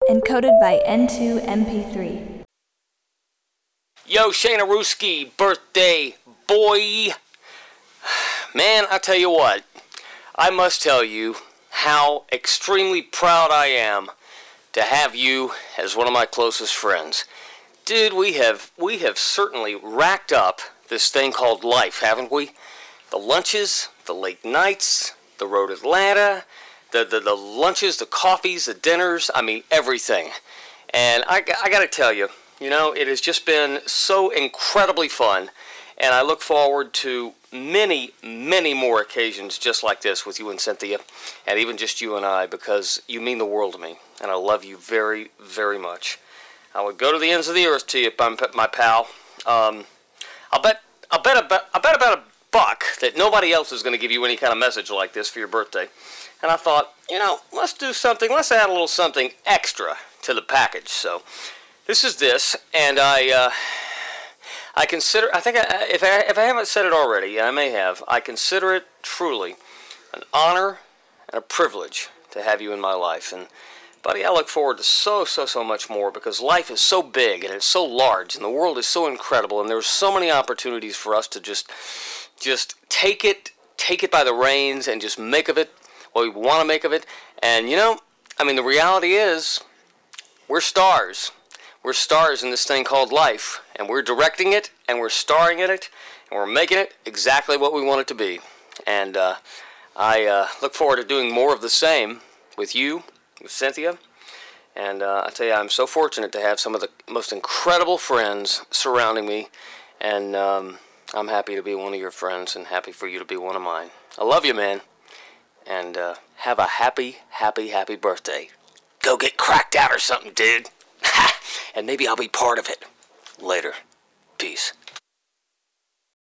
Encoded by N2MP3. Yo, Shayna Ruski, birthday boy. Man, I tell you what, I must tell you how extremely proud I am to have you as one of my closest friends. Dude, we have certainly racked up this thing called life, haven't we? The lunches, the late nights, the road Atlanta, the lunches, the coffees, the dinners, I mean everything. And I gotta tell you, it has just been so incredibly fun, and I look forward to many, many more occasions just like this with you and Cynthia, and even just you and I, because you mean the world to me, and I love you very, very much. I would go to the ends of the earth to you, my pal. I'll bet about $1 that nobody else is going to give you any kind of message like this for your birthday. And I thought, let's do something. Let's add a little something extra to the package. So this is this, and I consider. I think if I haven't said it already, and I may have, I consider it truly an honor and a privilege to have you in my life. And buddy, I look forward to so much more, because life is so big and it's so large and the world is so incredible, and there's so many opportunities for us to just take it by the reins and just make of it what we want to make of it. And the reality is we're stars. We're stars in this thing called life, and we're directing it, and we're starring in it, and we're making it exactly what we want it to be. And I look forward to doing more of the same with you, with Cynthia, and I tell you, I'm so fortunate to have some of the most incredible friends surrounding me, and I'm happy to be one of your friends, and happy for you to be one of mine. I love you, man, and have a happy birthday. Go get cracked out or something, dude, and maybe I'll be part of it later.